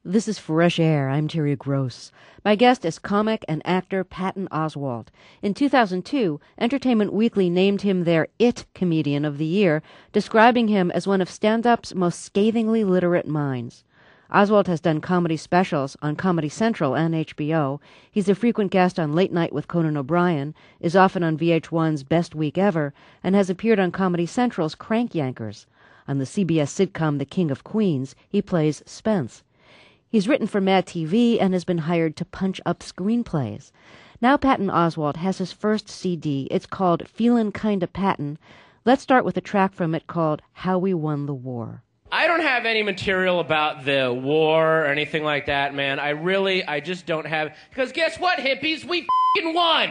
This is Fresh Air. I'm Terry Gross. My guest is comic and actor Patton Oswalt. In 2002, Entertainment Weekly named him their IT Comedian of the Year, describing him as one of stand-up's most scathingly literate minds. Oswalt has done comedy specials on Comedy Central and HBO. He's a frequent guest on Late Night with Conan O'Brien, is often on VH1's Best Week Ever, and has appeared on Comedy Central's Crank Yankers. On the CBS sitcom The King of Queens, he plays Spence. He's written for Mad TV and has been hired to punch up screenplays. Now Patton Oswalt has his first CD. It's called Feelin' Kinda Patton. Let's start with a track from it called How We Won the War. I don't have any material about the war or anything like that, man. I just don't have... Because guess what, hippies? We f***ing won!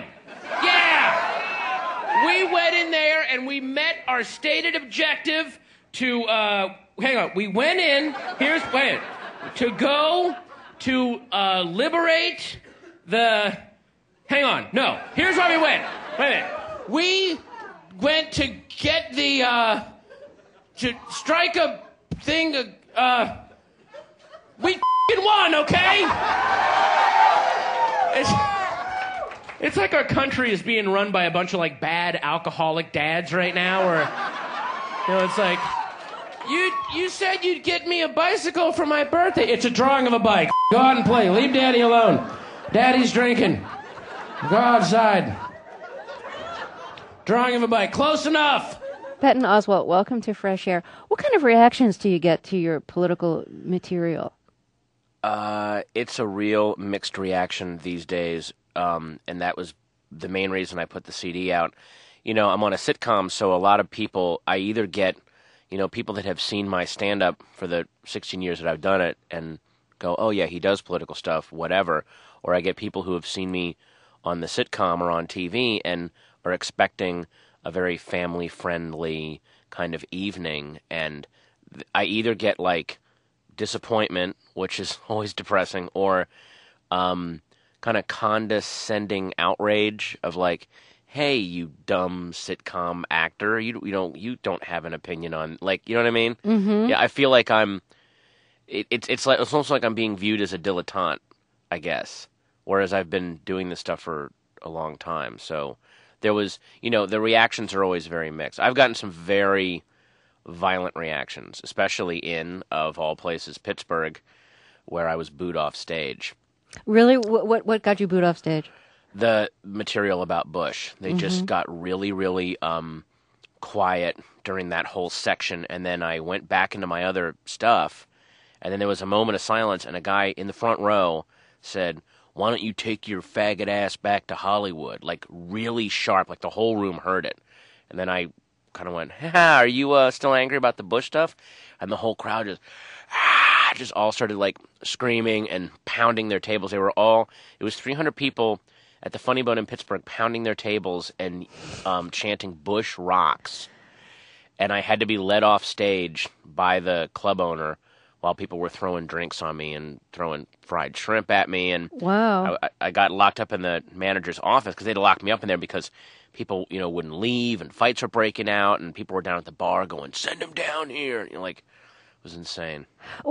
Yeah! We went in there and we met our stated objective to... hang on. We went in... to go to liberate the... Hang on. No. Here's where we went. Wait a minute. We went to get the... to strike a thing... we f***ing won, okay? It's like our country is being run by a bunch of, like, bad alcoholic dads right now, or... You know, it's like... You said you'd get me a bicycle for my birthday. It's a drawing of a bike. Go out and play. Leave Daddy alone. Daddy's drinking. Go outside. Drawing of a bike. Close enough. Patton Oswalt, welcome to Fresh Air. What kind of reactions do you get to your political material? It's a real mixed reaction these days, and that was the main reason I put the CD out. You know, I'm on a sitcom, so a lot of people, I either get... You know, people that have seen my stand-up for the 16 years that I've done it and go, oh, yeah, he does political stuff, whatever. Or I get people who have seen me on the sitcom or on TV and are expecting a very family-friendly kind of evening. And I either get, like, disappointment, which is always depressing, or kind of condescending outrage of, like, hey, you dumb sitcom actor, you don't have an opinion on, like, you know what I mean? Mm-hmm. Yeah, I feel like it's almost like I'm being viewed as a dilettante, I guess. Whereas I've been doing this stuff for a long time. So there was, you know, the reactions are always very mixed. I've gotten some very violent reactions, especially in, of all places, Pittsburgh, where I was booed off stage. Really? What got you booed off stage? The material about Bush. They just got really, really quiet during that whole section, and then I went back into my other stuff, and then there was a moment of silence, and a guy in the front row said, why don't you take your faggot ass back to Hollywood? Like, really sharp, like the whole room heard it. And then I kind of went, are you still angry about the Bush stuff? And the whole crowd just all started, like, screaming and pounding their tables. It was 300 people at the Funny Bone in Pittsburgh, pounding their tables and chanting Bush rocks. And I had to be led off stage by the club owner while people were throwing drinks on me and throwing fried shrimp at me. And wow. I got locked up in the manager's office because they'd locked me up in there because people, you know, wouldn't leave and fights were breaking out and people were down at the bar going, send him down here. You know, like, it was insane.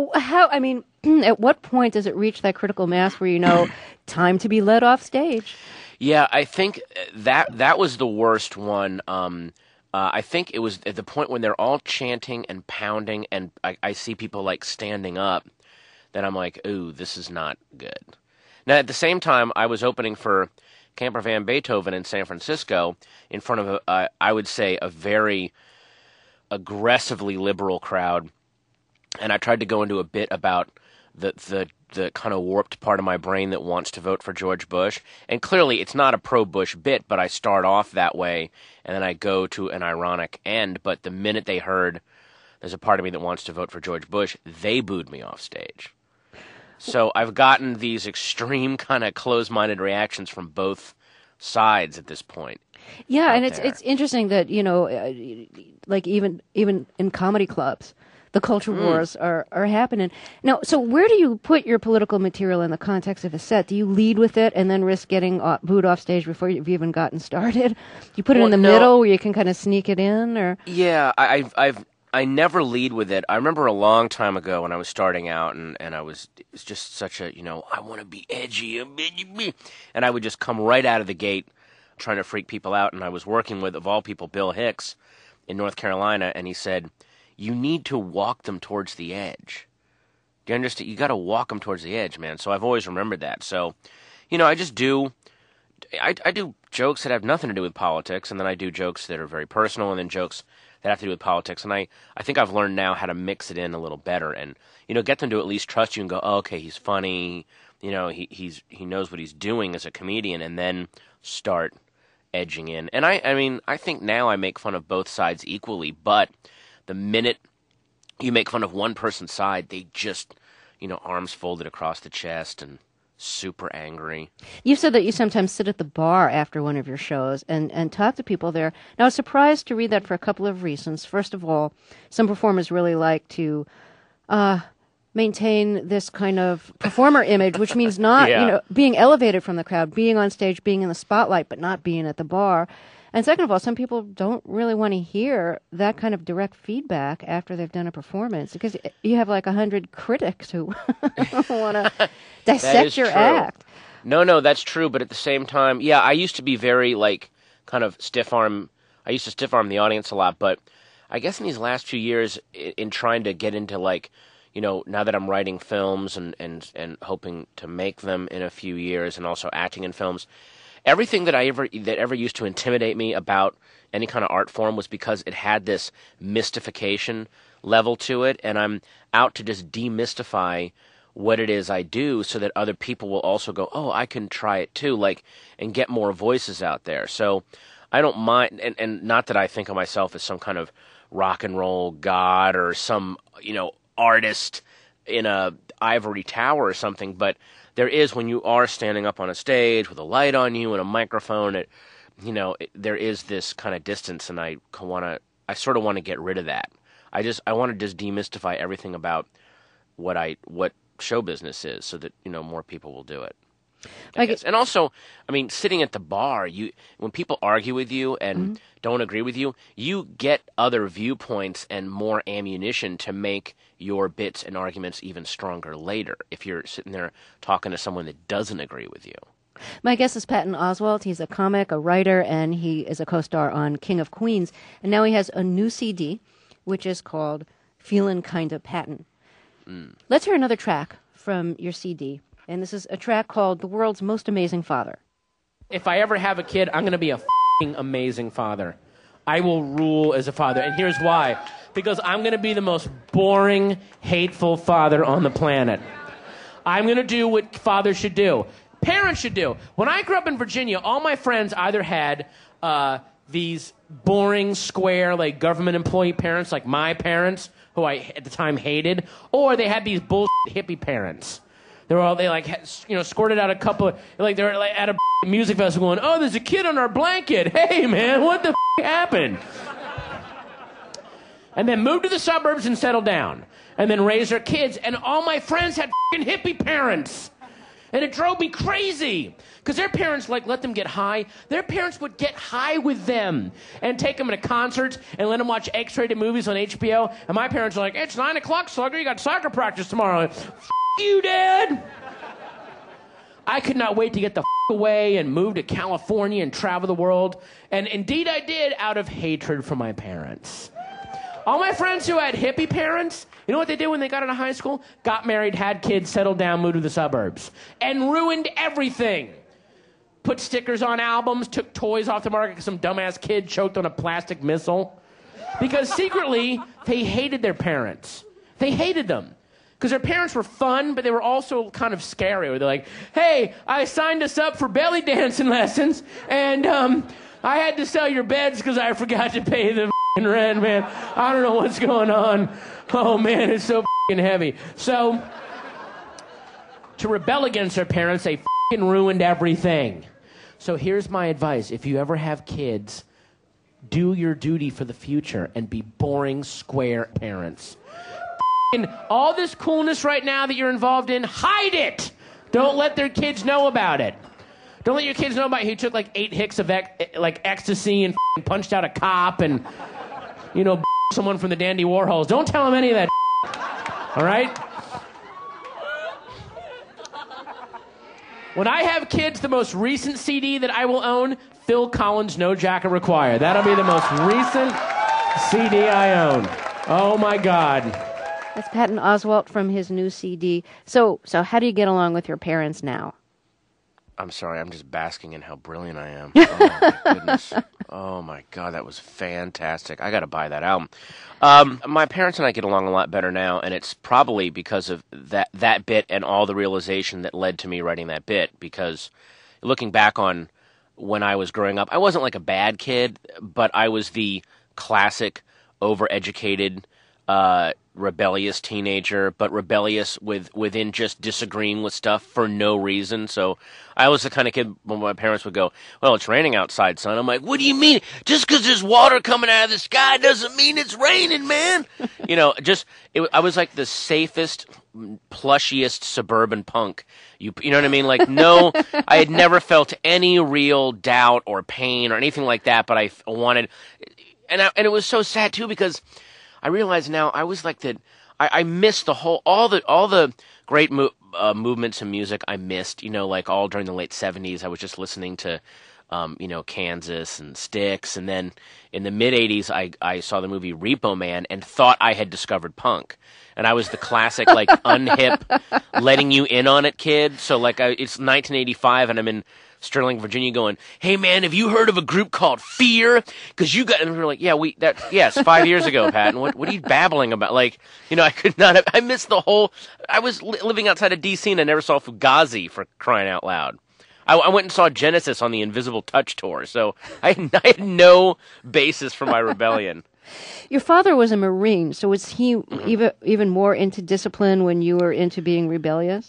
At what point does it reach that critical mass where you know time to be let off stage? Yeah, I think that was the worst one. I think it was at the point when they're all chanting and pounding, and I see people like standing up. Then I'm like, ooh, this is not good. Now at the same time, I was opening for Camper Van Beethoven in San Francisco in front of I would say a very aggressively liberal crowd, and I tried to go into a bit about the kind of warped part of my brain that wants to vote for George Bush. And clearly it's not a pro-Bush bit, but I start off that way, and then I go to an ironic end. But the minute they heard there's a part of me that wants to vote for George Bush, they booed me off stage. So I've gotten these extreme kind of closed-minded reactions from both sides at this point. Yeah, and it's interesting that, you know, like even in comedy clubs, the culture wars are happening. Now, so where do you put your political material in the context of a set? Do you lead with it and then risk getting booed off stage before you've even gotten started? You put it in the middle where you can kind of sneak it in, or? Yeah, I never lead with it. I remember a long time ago when I was starting out, and it was just such a, I want to be edgy, and I would just come right out of the gate trying to freak people out. And I was working with, of all people, Bill Hicks in North Carolina, and he said, you need to walk them towards the edge. Do you understand? You got to walk them towards the edge, man. So I've always remembered that. So, I just do. I do jokes that have nothing to do with politics, and then I do jokes that are very personal, and then jokes that have to do with politics. And I think I've learned now how to mix it in a little better, and get them to at least trust you and go, oh, okay, he's funny. He knows what he's doing as a comedian, and then start edging in. And I think now I make fun of both sides equally, but the minute you make fun of one person's side, they just, arms folded across the chest and super angry. You said that you sometimes sit at the bar after one of your shows and talk to people there. Now, I was surprised to read that for a couple of reasons. First of all, some performers really like to maintain this kind of performer image, which means not, being elevated from the crowd, being on stage, being in the spotlight, but not being at the bar. And second of all, some people don't really want to hear that kind of direct feedback after they've done a performance, because you have like 100 critics who want to dissect your act. No, that's true. But at the same time, I used to be very kind of stiff-arm. I used to stiff-arm the audience a lot. But I guess in these last few years, in trying to get into now that I'm writing films and hoping to make them in a few years, and also acting in films, everything that ever used to intimidate me about any kind of art form was because it had this mystification level to it, and I'm out to just demystify what it is I do so that other people will also go, oh, I can try it too, and get more voices out there. So I don't mind, and not that I think of myself as some kind of rock and roll god or some, artist in a ivory tower or something, but there is, when you are standing up on a stage with a light on you and a microphone, there is this kind of distance, and I sort of want to get rid of that. I want to just demystify everything about what show business is, so that more people will do it. And also, sitting at the bar, when people argue with you and don't agree with you, you get other viewpoints and more ammunition to make your bits and arguments even stronger later if you're sitting there talking to someone that doesn't agree with you. My guest is Patton Oswalt. He's a comic, a writer, and he is a co-star on King of Queens. And now he has a new CD, which is called Feelin' Kinda Patton. Let's hear another track from your CD. And this is a track called The World's Most Amazing Father. If I ever have a kid, I'm going to be a f***ing amazing father. I will rule as a father. And here's why. Because I'm going to be the most boring, hateful father on the planet. I'm going to do what fathers should do. Parents should do. When I grew up in Virginia, all my friends either had these boring, square, government employee parents, like my parents, who I at the time hated, or they had these bullshit hippie parents. They squirted out a couple of, they're at a music festival going, oh, there's a kid on our blanket. Hey, man, what the happened? And then moved to the suburbs and settled down. And then raised their kids. And all my friends had hippie parents. And it drove me crazy. Because their parents, let them get high. Their parents would get high with them. And take them to concerts and let them watch X-rated movies on HBO. And my parents are like, it's 9 o'clock, slugger. You got soccer practice tomorrow. You, Dad! I could not wait to get the away and move to California and travel the world. And indeed I did, out of hatred for my parents. All my friends who had hippie parents, you know what they did when they got out of high school? Got married, had kids, settled down, moved to the suburbs. And ruined everything. Put stickers on albums, took toys off the market because some dumbass kid choked on a plastic missile. Because secretly, they hated their parents. They hated them. Because their parents were fun, but they were also kind of scary. They're like, hey, I signed us up for belly dancing lessons, and I had to sell your beds because I forgot to pay the rent, man. I don't know what's going on. Oh, man, it's so heavy. So, to rebel against their parents, they ruined everything. So here's my advice. If you ever have kids, do your duty for the future and be boring, square parents. All this coolness right now that you're involved in, hide it. Don't let their kids know about it. Don't let your kids know about he took 8 hicks of ecstasy and punched out a cop and someone from the Dandy Warhols. Don't tell him any of that. All right? When I have kids, the most recent CD that I will own, Phil Collins' No Jacket Required. That'll be the most recent CD I own. Oh, my God. That's Patton Oswalt from his new CD. So how do you get along with your parents now? I'm sorry, I'm just basking in how brilliant I am. Oh, my goodness. Oh, my God, that was fantastic. I got to buy that album. My parents and I get along a lot better now, and it's probably because of that bit and all the realization that led to me writing that bit, because looking back on when I was growing up, I wasn't like a bad kid, but I was the classic overeducated, rebellious teenager, but rebellious within just disagreeing with stuff for no reason. So I was the kind of kid when my parents would go, well, it's raining outside, son. I'm like, what do you mean? Just because there's water coming out of the sky doesn't mean it's raining, man. I was like the safest, plushiest suburban punk. You know what I mean? Like, no, I had never felt any real doubt or pain or anything like that, but I wanted, and it was so sad too, because I realize now I was like that. I missed all the great movements in music. I missed, like all during the late '70s. I was just listening to, Kansas and Styx, and then in the mid '80s, I saw the movie Repo Man and thought I had discovered punk. And I was the classic, like, unhip, letting you in on it kid. So, like, it's 1985, and I'm in Sterling, Virginia, going, hey, man, have you heard of a group called Fear? Because you got, and we were like, yes, 5 years ago, Pat, and what are you babbling about? Like, I could not have, I missed the whole, I was living outside of D.C., and I never saw Fugazi, for crying out loud. I went and saw Genesis on the Invisible Touch tour, so I had no basis for my rebellion. Your father was a Marine, so was he even more into discipline when you were into being rebellious?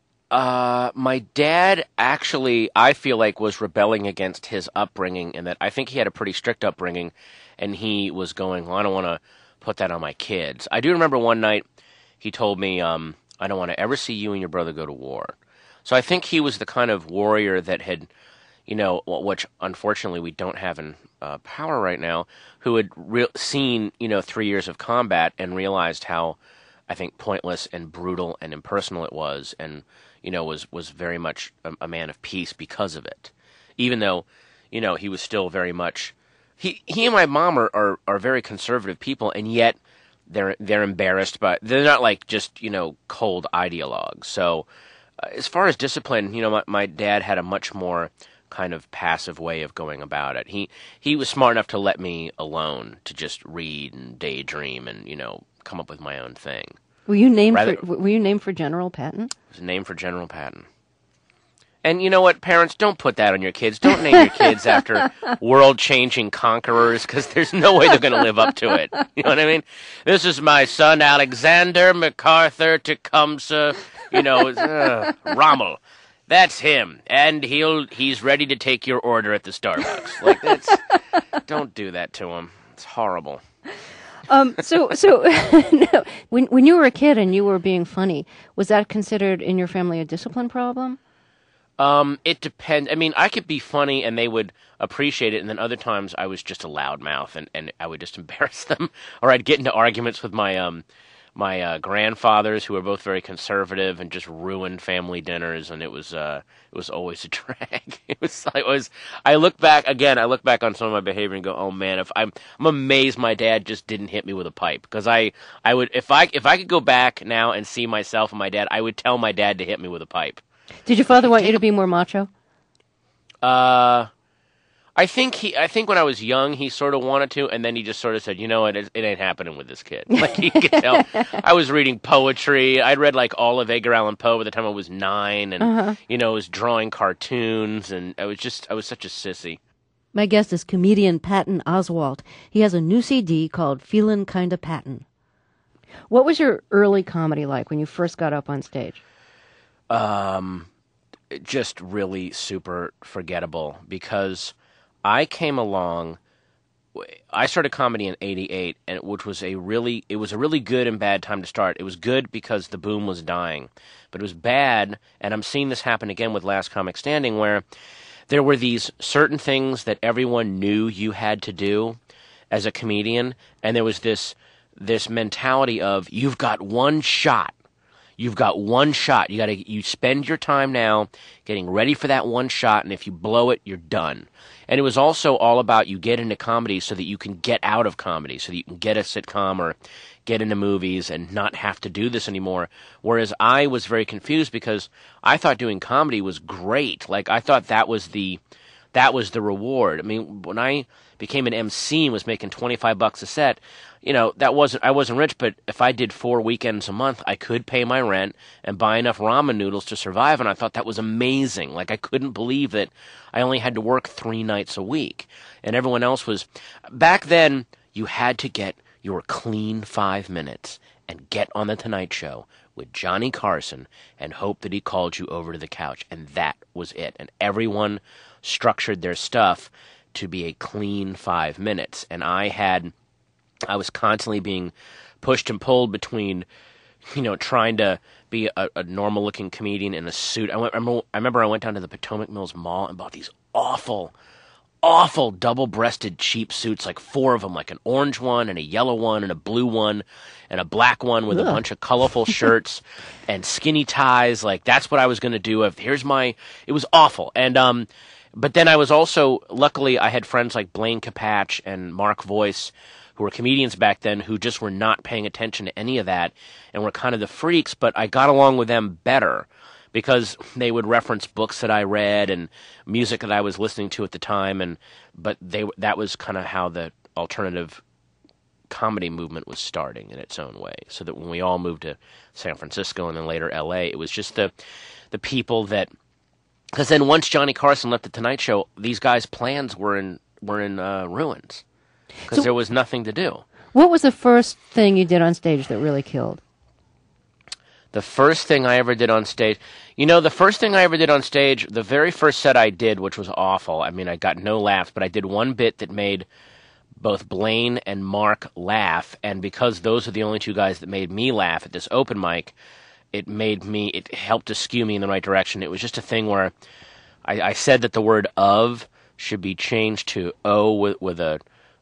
My dad actually, I feel like, was rebelling against his upbringing, and that I think he had a pretty strict upbringing, and he was going, well, I don't want to put that on my kids. I do remember one night he told me, I don't want to ever see you and your brother go to war. So I think he was the kind of warrior that had, which unfortunately we don't have in power right now, who had seen, 3 years of combat and realized how, I think, pointless and brutal and impersonal it was, and, was very much a man of peace because of it. Even though, he was still very much, he and my mom are very conservative people, and yet they're embarrassed by, they're not like just, cold ideologues. So as far as discipline, my dad had a much more kind of passive way of going about it. He was smart enough to let me alone to just read and daydream and, come up with my own thing. Were you named for General Patton? I was named for General Patton. And you know what, parents, don't put that on your kids. Don't name your kids after world-changing conquerors, because there's no way they're going to live up to it. You know what I mean? This is my son, Alexander MacArthur Tecumseh, Rommel. That's him, and he's ready to take your order at the Starbucks. Like, don't do that to him. It's horrible. So when you were a kid and you were being funny, was that considered in your family a discipline problem? It depends. I mean, I could be funny and they would appreciate it, and then other times I was just a loudmouth and I would just embarrass them, or I'd get into arguments with my grandfathers, who were both very conservative, and just ruined family dinners, and it was always a drag. I look back on some of my behavior and go, oh man, I'm amazed my dad just didn't hit me with a pipe, because I would, if I could go back now and see myself and my dad, I would tell my dad to hit me with a pipe. Did your father want you to be more macho? I think when I was young, he sort of wanted to, and then he just sort of said, it ain't happening with this kid. Like, he could tell. I was reading poetry. I'd read, like, all of Edgar Allan Poe by the time I was 9, and, was drawing cartoons, and I was such a sissy. My guest is comedian Patton Oswalt. He has a new CD called Feelin' Kinda Patton. What was your early comedy like when you first got up on stage? Just really super forgettable, because I came along, I started comedy in '88, and which was it was a really good and bad time to start. It was good because the boom was dying, but it was bad, and I'm seeing this happen again with Last Comic Standing, where there were these certain things that everyone knew you had to do, as a comedian, and there was this mentality of you've got one shot. You've got one shot. You spend your time now getting ready for that one shot, and if you blow it, you're done. And it was also all about you get into comedy so that you can get out of comedy, so that you can get a sitcom or get into movies and not have to do this anymore. Whereas I was very confused because I thought doing comedy was great. Like, I thought that was the reward. I mean, when I became an MC and was making $25 a set, I wasn't rich, but if I did 4 weekends a month, I could pay my rent and buy enough ramen noodles to survive, and I thought that was amazing. Like, I couldn't believe that I only had to work 3 nights a week, and everyone else was... Back then, you had to get your clean 5 minutes and get on The Tonight Show with Johnny Carson and hope that he called you over to the couch, and that was it. And everyone structured their stuff to be a clean 5 minutes, and I was constantly being pushed and pulled between, trying to be a normal-looking comedian in a suit. I remember I went down to the Potomac Mills Mall and bought these awful double-breasted cheap suits, like 4 of them, like an orange one and a yellow one and a blue one and a black one with a bunch of colorful shirts and skinny ties. Like, that's what I was going to do. It was awful. And, but then I was also, luckily I had friends like Blaine Capatch and Mark Voice, who were comedians back then, who just were not paying attention to any of that and were kind of the freaks, but I got along with them better because they would reference books that I read and music that I was listening to at the time, but that was kind of how the alternative comedy movement was starting in its own way. So that when we all moved to San Francisco and then later L.A., it was just the people that... Because then once Johnny Carson left The Tonight Show, these guys' plans were in ruins. Because there was nothing to do. What was the first thing you did on stage that really killed? The first thing I ever did on stage... the first thing I ever did on stage, the very first set I did, which was awful. I mean, I got no laughs, but I did one bit that made both Blaine and Mark laugh, and because those are the only 2 guys that made me laugh at this open mic, it helped to skew me in the right direction. It was just a thing where I said that the word "of" should be changed to "o" with a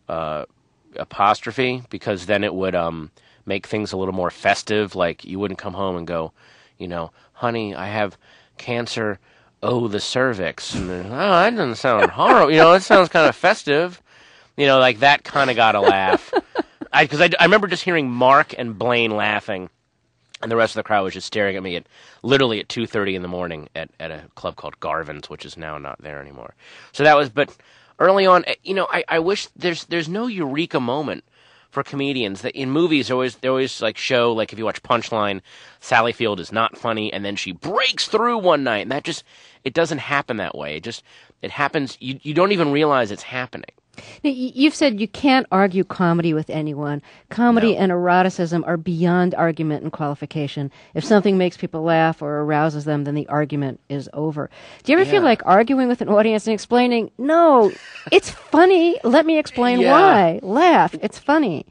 apostrophe, because then it would make things a little more festive. Like, you wouldn't come home and go, honey, I have cancer, the cervix. And then, that doesn't sound horrible. It sounds kind of festive. Like that kind of got a laugh. Because I remember just hearing Mark and Blaine laughing, and the rest of the crowd was just staring at me literally at 2:30 in the morning at a club called Garvin's, which is now not there anymore. So that was, but early on, I wish there's no eureka moment for comedians. That in movies they always like show, like, if you watch Punchline, Sally Field is not funny and then she breaks through one night, and that just, it doesn't happen that way. It happens, you don't even realize it's happening. Now, you've said you can't argue comedy with anyone. Comedy and eroticism are beyond argument and qualification. If something makes people laugh or arouses them, then the argument is over. Do you ever feel like arguing with an audience and explaining, no, it's funny, let me explain why. Laugh, it's funny.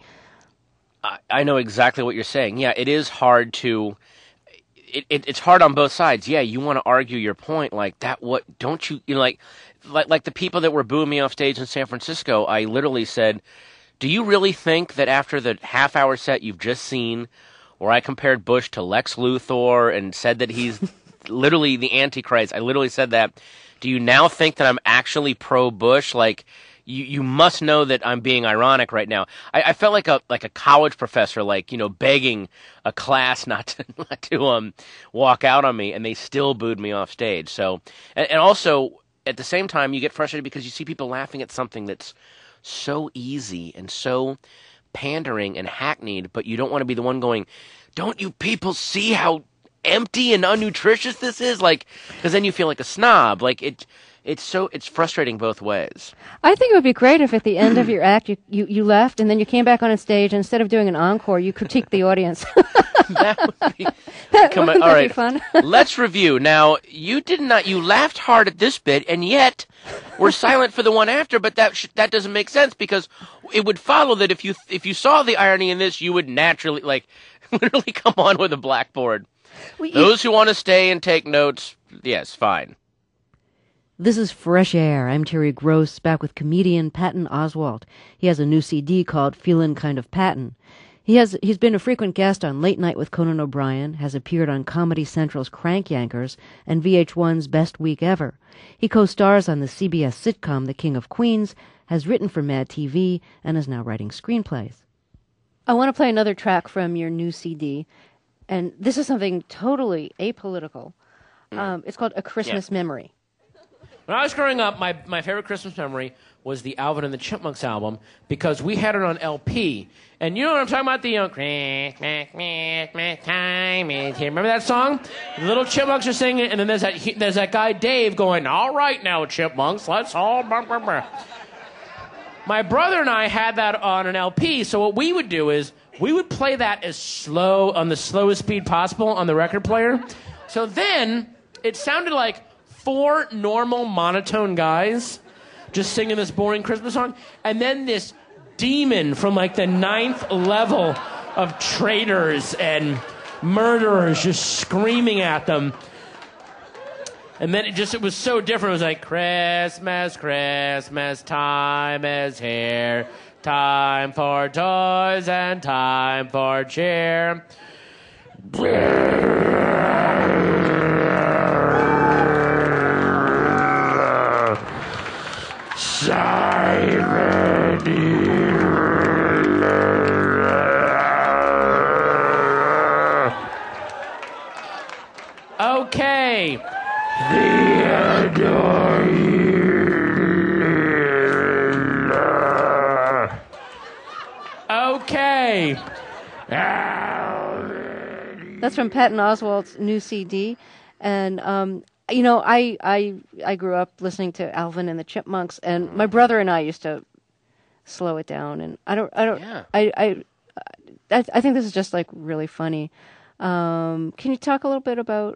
I know exactly what you're saying. Yeah, it is hard to... It's hard on both sides. Yeah, you want to argue your point like that. What don't you like the people that were booing me off stage in San Francisco? I literally said, "Do you really think that after the half-hour set you've just seen, where I compared Bush to Lex Luthor and said that he's literally the Antichrist? I literally said that. Do you now think that I'm actually pro-Bush? Like." You must know that I'm being ironic right now. I felt like a college professor, begging a class not to walk out on me, and they still booed me off stage. So, and also at the same time, you get frustrated because you see people laughing at something that's so easy and so pandering and hackneyed, but you don't want to be the one going, "Don't you people see how empty and unnutritious this is?" Because then you feel like a snob. It's frustrating both ways. I think it would be great if at the end of your act you left and then you came back on stage, and instead of doing an encore, you critiqued the audience. That would be... Wouldn't that be fun? Let's review. Now, you laughed hard at this bit, and yet we're silent for the one after, but that doesn't make sense, because it would follow that if you saw the irony in this, you would naturally, literally come on with a blackboard. Those who want to stay and take notes, yes, fine. This is Fresh Air. I'm Terry Gross, back with comedian Patton Oswalt. He has a new CD called Feelin' Kind of Patton. He's been a frequent guest on Late Night with Conan O'Brien, has appeared on Comedy Central's Crank Yankers and VH1's Best Week Ever. He co-stars on the CBS sitcom The King of Queens, has written for Mad TV, and is now writing screenplays. I want to play another track from your new CD, and this is something totally apolitical. It's called A Christmas Memory. When I was growing up, my favorite Christmas memory was the Alvin and the Chipmunks album because we had it on LP. And you know what I'm talking about? The Christmas time is here. Remember that song? The little chipmunks are singing, and then there's that guy Dave going, "All right now, chipmunks, let's all..." My brother and I had that on an LP, so what we would do is we would play that as slow, on the slowest speed possible on the record player. So then it sounded like 4 normal monotone guys just singing this boring Christmas song, and then this demon from like the 9th level of traitors and murderers just screaming at them. And then it was so different. It was like, Christmas, Christmas time is here, time for toys and time for cheer. Okay. Okay. That's from Patton Oswalt's new CD, and I grew up listening to Alvin and the Chipmunks, and my brother and I used to slow it down, and I think this is just like really funny. Can you talk a little bit about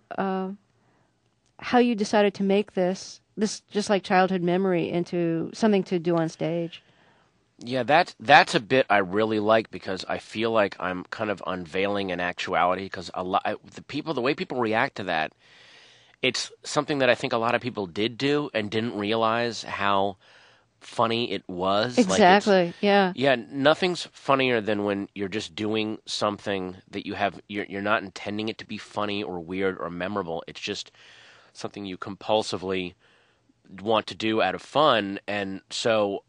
how you decided to make this just like childhood memory into something to do on stage? Yeah, that's a bit I really like because I feel like I'm kind of unveiling an actuality because the way people react to that, it's something that I think a lot of people did do and didn't realize how funny it was. Exactly. Yeah. Yeah, nothing's funnier than when you're just doing something that you're not intending it to be funny or weird or memorable. It's just something you compulsively want to do out of fun, and so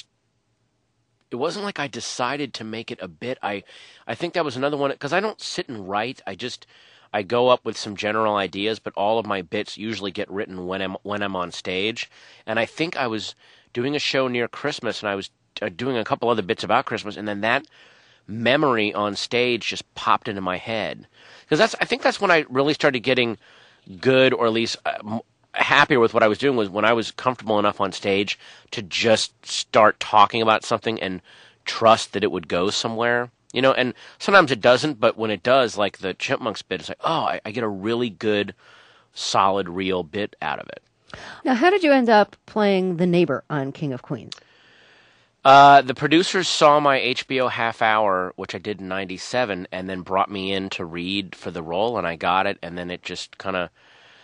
it wasn't like I decided to make it a bit. I think that was another one because I don't sit and write. I go up with some general ideas, but all of my bits usually get written when I'm on stage. And I think I was doing a show near Christmas, and I was doing a couple other bits about Christmas, and then that memory on stage just popped into my head because I think that's when I really started getting good, or at least happier with what I was doing, was when I was comfortable enough on stage to just start talking about something and trust that it would go somewhere. You know, and sometimes it doesn't, but when it does, like the Chipmunks bit, it's like, oh, I get a really good, solid, real bit out of it. Now, how did you end up playing the neighbor on King of Queens? The producers saw my HBO half hour, which I did in 97, and then brought me in to read for the role, and I got it, and then it just kind of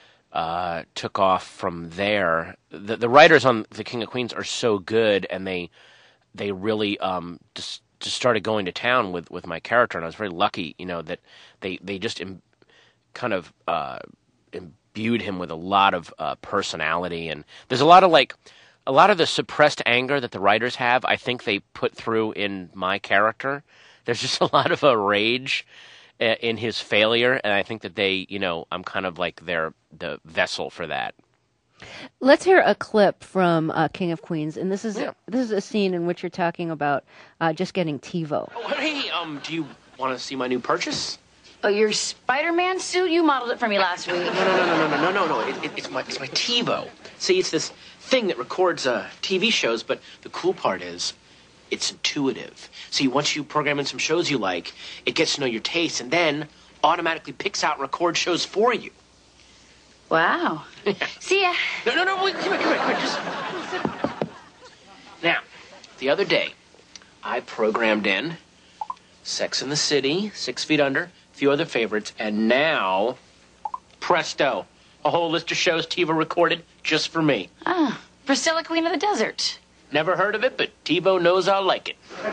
took off from there. The writers on The King of Queens are so good, and they really just started going to town with my character, and I was very lucky, you know, that they just kind of imbued him with a lot of personality, and there's a lot of the suppressed anger that the writers have, I think they put through in my character. There's just a lot of a rage in his failure, and I think that I'm kind of like the vessel for that. Let's hear a clip from King of Queens, and this is a scene in which you're talking about just getting TiVo. Oh, hey, do you want to see my new purchase? Oh, your Spider-Man suit? You modeled it for me last week. No. It's my TiVo. See, it's this thing that records TV shows, but the cool part is it's intuitive. See, once you program in some shows you like, it gets to know your taste and then automatically picks out and records shows for you. Wow. See ya. No, wait, come here. Just sit. Now, the other day, I programmed in Sex and the City, 6 Feet Under, a few other favorites, and now, presto, A whole list of shows TiVo recorded just for me. Ah, Priscilla, Queen of the Desert. Never heard of it, but TiVo knows I'll like it.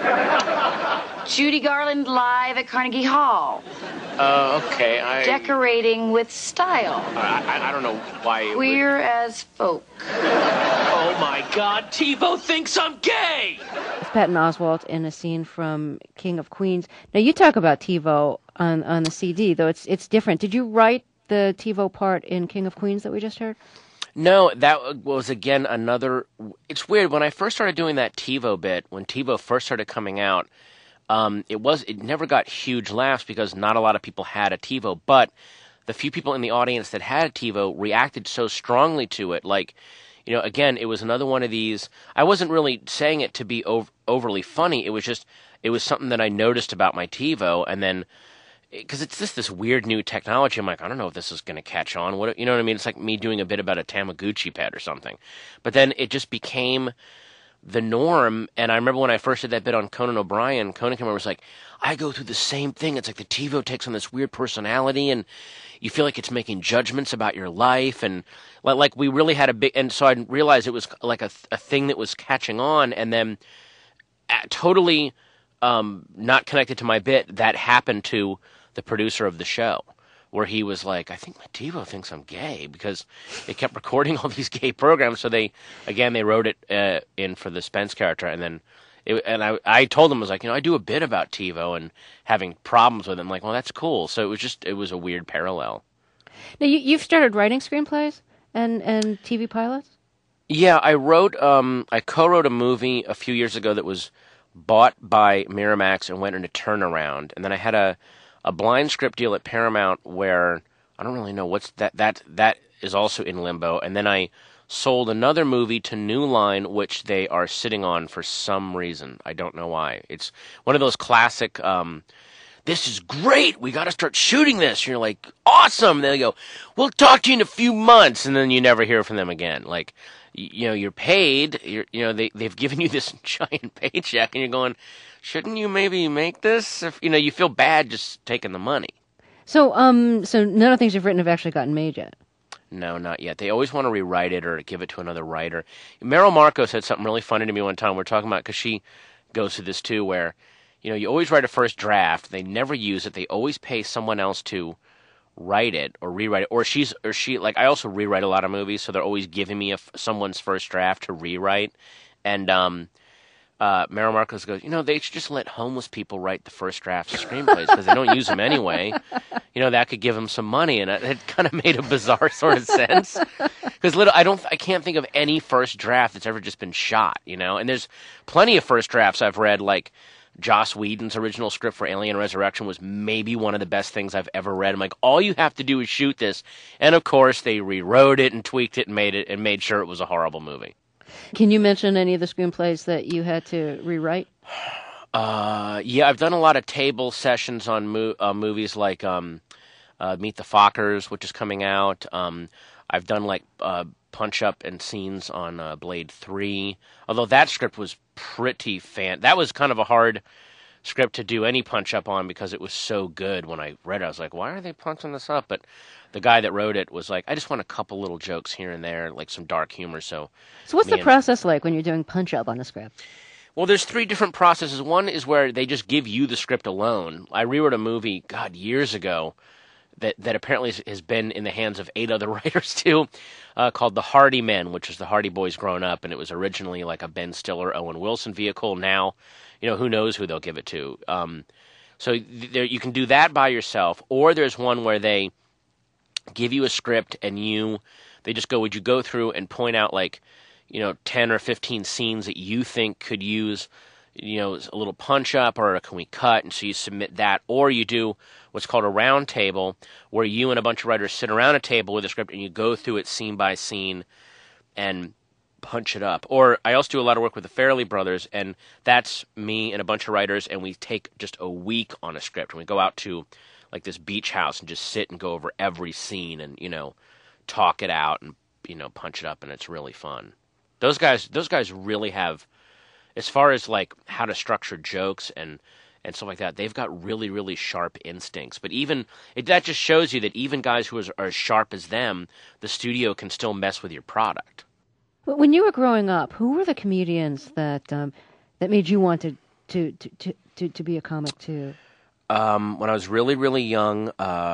Judy Garland live at Carnegie Hall. Okay, Decorating with style. I don't know why... Queer as folk. Oh, my God, TiVo thinks I'm gay! It's Patton Oswalt in a scene from King of Queens. Now, you talk about TiVo on the CD, though it's different. Did you write the TiVo part in King of Queens that we just heard? No, that was, again, another... It's weird. When I first started doing that TiVo bit, when TiVo first started coming out, it never got huge laughs because not a lot of people had a TiVo, but the few people in the audience that had a TiVo reacted so strongly to it. Like, again, it was another one of these... I wasn't really saying it to be overly funny. It was something that I noticed about my TiVo, and then... Because it's this weird new technology. I'm like, I don't know if this is going to catch on. You know what I mean? It's like me doing a bit about a Tamagotchi pet or something. But then it just became the norm. And I remember when I first did that bit on Conan O'Brien, Conan came over and was like, I go through the same thing. It's like the TiVo takes on this weird personality, and you feel like it's making judgments about your life. And like we really had a big... And so I realized it was like a thing that was catching on. And then totally not connected to my bit, that happened to the producer of the show, where he was like, I think my TiVo thinks I'm gay, because it kept recording all these gay programs. So they wrote it in for the Spence character, and then I told him, I was like, I do a bit about TiVo and having problems with it. I'm like, well, that's cool. So it was a weird parallel. Now you've started writing screenplays and TV pilots? Yeah, I co-wrote a movie a few years ago that was bought by Miramax and went into turnaround, and then I had a blind script deal at Paramount where I don't really know what's that is also in limbo. And then I sold another movie to New Line, which they are sitting on for some reason. I don't know why. It's one of those classic, this is great, we got to start shooting this. And you're like, awesome. And they go, we'll talk to you in a few months. And then you never hear from them again. Like, you're paid, they've given you this giant paycheck, and you're going, shouldn't you maybe make this? If, you feel bad just taking the money. So none of the things you've written have actually gotten made yet? No, not yet. They always want to rewrite it or give it to another writer. Meryl Marco said something really funny to me one time. We were talking about, because she goes through this too, where, you always write a first draft. They never use it. They always pay someone else to write it or rewrite it. Or she, like, I also rewrite a lot of movies, so they're always giving me someone's first draft to rewrite. And, Meryl Marcos goes, they should just let homeless people write the first drafts of screenplays because they don't use them anyway. That could give them some money, and it kind of made a bizarre sort of sense. Because I can't think of any first draft that's ever just been shot, And there's plenty of first drafts I've read, like Joss Whedon's original script for Alien Resurrection was maybe one of the best things I've ever read. I'm like, all you have to do is shoot this, and of course they rewrote it and tweaked it and made sure it was a horrible movie. Can you mention any of the screenplays that you had to rewrite? Yeah, I've done a lot of table sessions on movies like Meet the Fockers, which is coming out. I've done like punch-up and scenes on Blade 3, although that script was pretty that was kind of a hard script to do any punch-up on because it was so good. When I read it, I was like, why are they punching this up? But the guy that wrote it was like, I just want a couple little jokes here and there, like some dark humor. So what's the process like when you're doing punch-up on a script? Well, there's three different processes. One is where they just give you the script alone. I rewrote a movie, years ago, that apparently has been in the hands of 8 other writers too, called The Hardy Men, which is the Hardy Boys grown up, and it was originally like a Ben Stiller, Owen Wilson vehicle. Now, who knows who they'll give it to. So you can do that by yourself, or there's one where they give you a script and they just go, would you go through and point out like, 10 or 15 scenes that you think could use, a little punch up, or can we cut? And so you submit that, or you do what's called a round table, where you and a bunch of writers sit around a table with a script and you go through it scene by scene and punch it up. Or I also do a lot of work with the Farrelly brothers, and that's me and a bunch of writers, and we take just a week on a script, and we go out to like this beach house and just sit and go over every scene and, talk it out and, punch it up, and it's really fun. Those guys really have, as far as like how to structure jokes and and stuff like that. They've got really, really sharp instincts. But that just shows you that even guys who are as sharp as them, the studio can still mess with your product. When you were growing up, who were the comedians that made you want to be a comic too? When I was really, really young,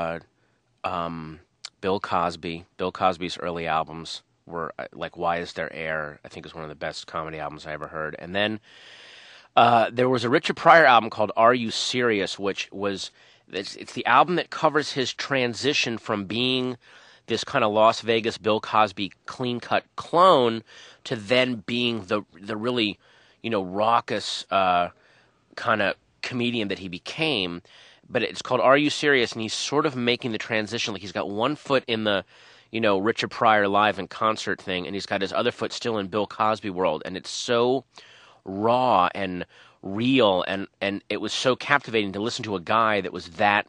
Bill Cosby. Bill Cosby's early albums were like "Why Is There Air?" I think is one of the best comedy albums I ever heard. And then there was a Richard Pryor album called "Are You Serious?", which was it's the album that covers his transition from being this kind of Las Vegas Bill Cosby clean-cut clone to then being the really, raucous kind of comedian that he became. But it's called "Are You Serious?" and he's sort of making the transition. Like he's got one foot in the, Richard Pryor live in concert thing, and he's got his other foot still in Bill Cosby world. And it's so raw and real, and it was so captivating to listen to a guy that was that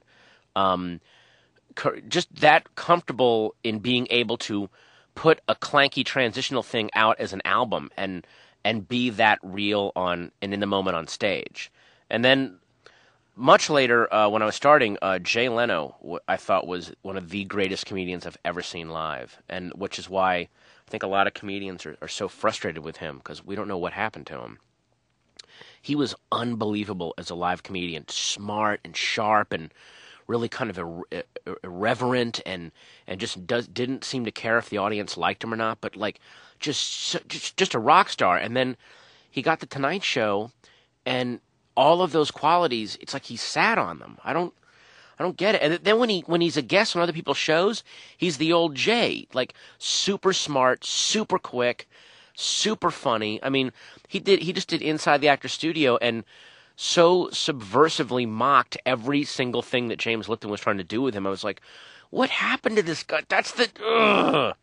just that comfortable in being able to put a clanky transitional thing out as an album and be that real and in the moment on stage. And then much later, when I was starting, Jay Leno, I thought was one of the greatest comedians I've ever seen live, and which is why I think a lot of comedians are so frustrated with him, because we don't know what happened to him. He was unbelievable as a live comedian, smart and sharp and really kind of irreverent and just didn't seem to care if the audience liked him or not, but like just a rock star. And then he got the Tonight Show, and all of those qualities, it's like he sat on them. I don't get it. And then when he's a guest on other people's shows, he's the old Jay, like super smart, super quick, super funny. I mean, he just did Inside the Actors Studio and so subversively mocked every single thing that James Lipton was trying to do with him. I was like, what happened to this guy? That's the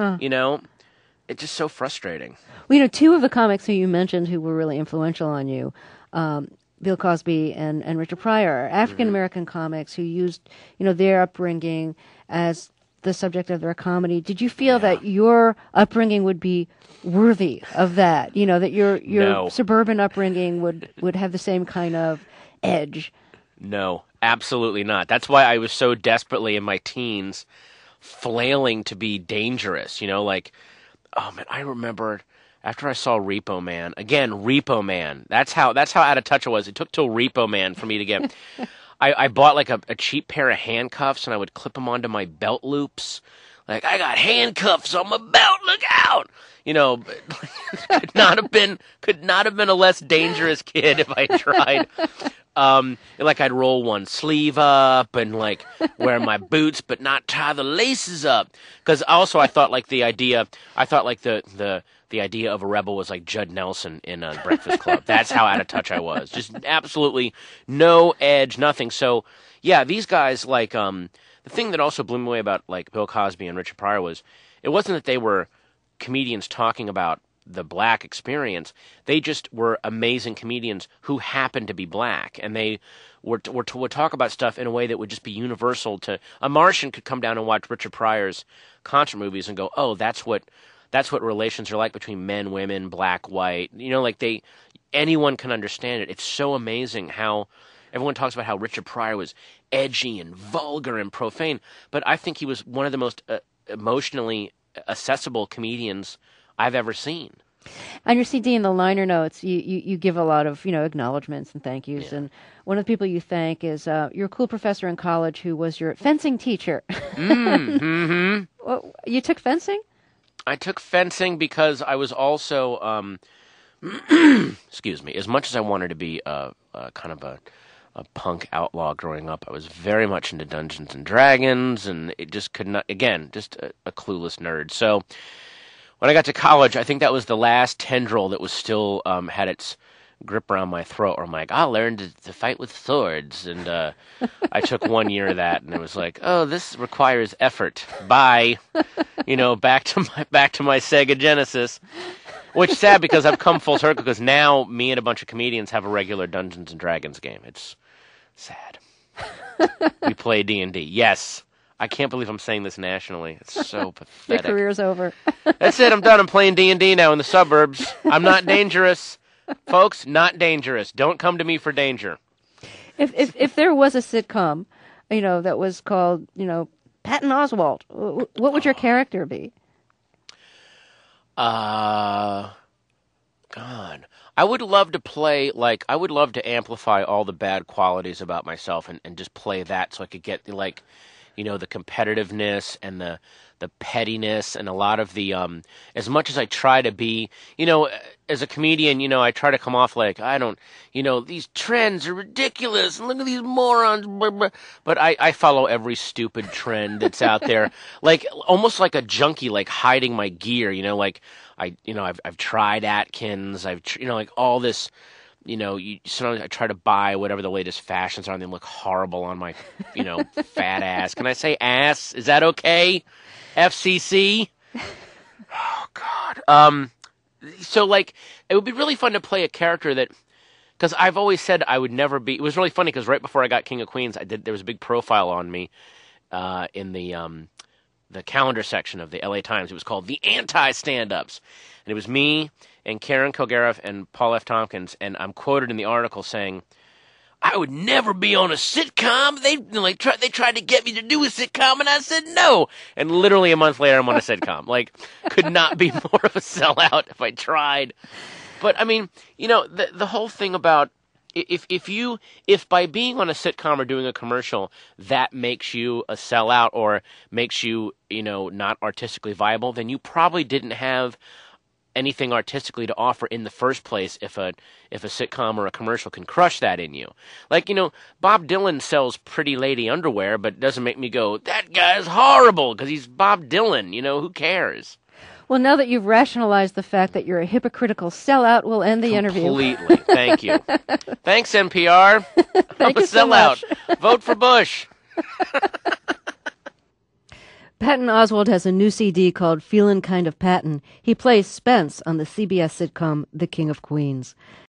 it's just so frustrating. Well, two of the comics who you mentioned who were really influential on you, Bill Cosby and Richard Pryor, are African-American comics who used, their upbringing as the subject of their comedy. Did you feel that your upbringing would be worthy of that? That your suburban upbringing would have the same kind of edge? No, absolutely not. That's why I was so desperately in my teens flailing to be dangerous, oh man, I remember after I saw Repo Man, that's how out of touch I was. It took till Repo Man for me to get, I bought like a cheap pair of handcuffs, and I would clip them onto my belt loops. Like, I got handcuffs on my belt, look out! Could not have been a less dangerous kid if I tried. Like I'd roll one sleeve up and like wear my boots, but not tie the laces up. Because also I thought the idea of a rebel was like Judd Nelson in Breakfast Club. That's how out of touch I was. Just absolutely no edge, nothing. So yeah, these guys the thing that also blew me away about like Bill Cosby and Richard Pryor was it wasn't that they were comedians talking about the black experience. They just were amazing comedians who happened to be black, and they would talk about stuff in a way that would just be universal to a Martian could come down and watch Richard Pryor's concert movies and go, oh, that's what relations are like between men, women, black, white. Anyone can understand it. It's so amazing how everyone talks about how Richard Pryor was edgy and vulgar and profane, but I think he was one of the most emotionally accessible comedians I've ever seen. On your CD in the liner notes, you give a lot of acknowledgments and thank yous, and one of the people you thank is your cool professor in college who was your fencing teacher. Mm-hmm. Well, you took fencing? I took fencing because I was also, excuse me, as much as I wanted to be kind of a punk outlaw growing up, I was very much into Dungeons and Dragons, and it just could not, again, just a clueless nerd. So when I got to college, I think that was the last tendril that was still had its grip around my throat, where I'm like, I'll learn to fight with swords. And I took 1 year of that, and it was like, oh, this requires effort. Bye. Back to my Sega Genesis. Which is sad because I've come full circle, because now me and a bunch of comedians have a regular Dungeons and Dragons game. It's sad. We play D&D. Yes. I can't believe I'm saying this nationally. It's so pathetic. Your career's over. That's it. I'm done. I'm playing D&D now in the suburbs. I'm not dangerous. Folks, not dangerous. Don't come to me for danger. If there was a sitcom, that was called, Patton Oswalt, what would your character be? God. I would love to play, I would love to amplify all the bad qualities about myself and just play that so I could get, the competitiveness and the pettiness and a lot of the, as much as I try to be, as a comedian, I try to come off like, these trends are ridiculous and look at these morons, blah, blah. But I follow every stupid trend that's out there, almost like a junkie, hiding my gear, I've tried Atkins, all this, sometimes I try to buy whatever the latest fashions are and they look horrible on my, fat ass. Can I say ass? Is that okay? FCC? Oh, God. So, it would be really fun to play a character that, because I've always said I would never be, it was really funny because right before I got King of Queens, there was a big profile on me in the calendar section of the LA Times. It was called The Anti-Stand-Ups. And it was me and Karen Kilgariff and Paul F. Tompkins, and I'm quoted in the article saying, I would never be on a sitcom. They tried to get me to do a sitcom, and I said no. And literally a month later, I'm on a sitcom. Could not be more of a sellout if I tried. But I mean, the whole thing about if by being on a sitcom or doing a commercial that makes you a sellout or makes you not artistically viable, then you probably didn't have anything artistically to offer in the first place if a sitcom or a commercial can crush that in you. Bob Dylan sells pretty lady underwear, but it doesn't make me go, that guy's horrible, because he's Bob Dylan, who cares? Well, now that you've rationalized the fact that you're a hypocritical sellout, we'll end the interview. Completely. Thank you. Thanks, NPR. I'm a sellout. Vote for Bush. Patton Oswalt has a new CD called Feelin' Kind of Patton. He plays Spence on the CBS sitcom The King of Queens.